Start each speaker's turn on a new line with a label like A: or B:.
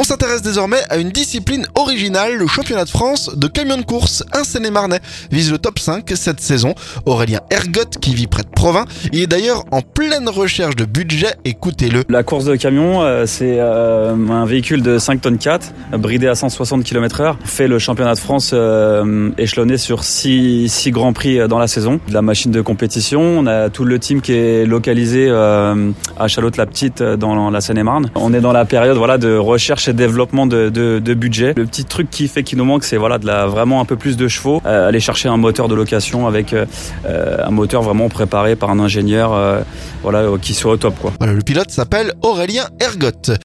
A: On s'intéresse désormais à une discipline originale, le championnat de France de camion de course. Un Seine-et-Marnais vise le top 5 cette saison. Aurélien Ergotte, qui vit près de Provins, il est d'ailleurs en pleine recherche de budget, écoutez-le.
B: La course de camion, c'est un véhicule de 5 tonnes 4, bridé à 160 km/h. On fait le championnat de France échelonné sur 6 grands prix dans la saison. De la machine de compétition, on a tout le team qui est localisé à Chalotte-la-Petite dans la Seine-et-Marne. On est dans la période de recherche et développement de budget. Le petit truc qui nous manque, c'est vraiment un peu plus de chevaux. Aller chercher un moteur de location avec un moteur vraiment préparé par un ingénieur qui soit au top, quoi.
A: Le pilote s'appelle Aurélien Ergotte.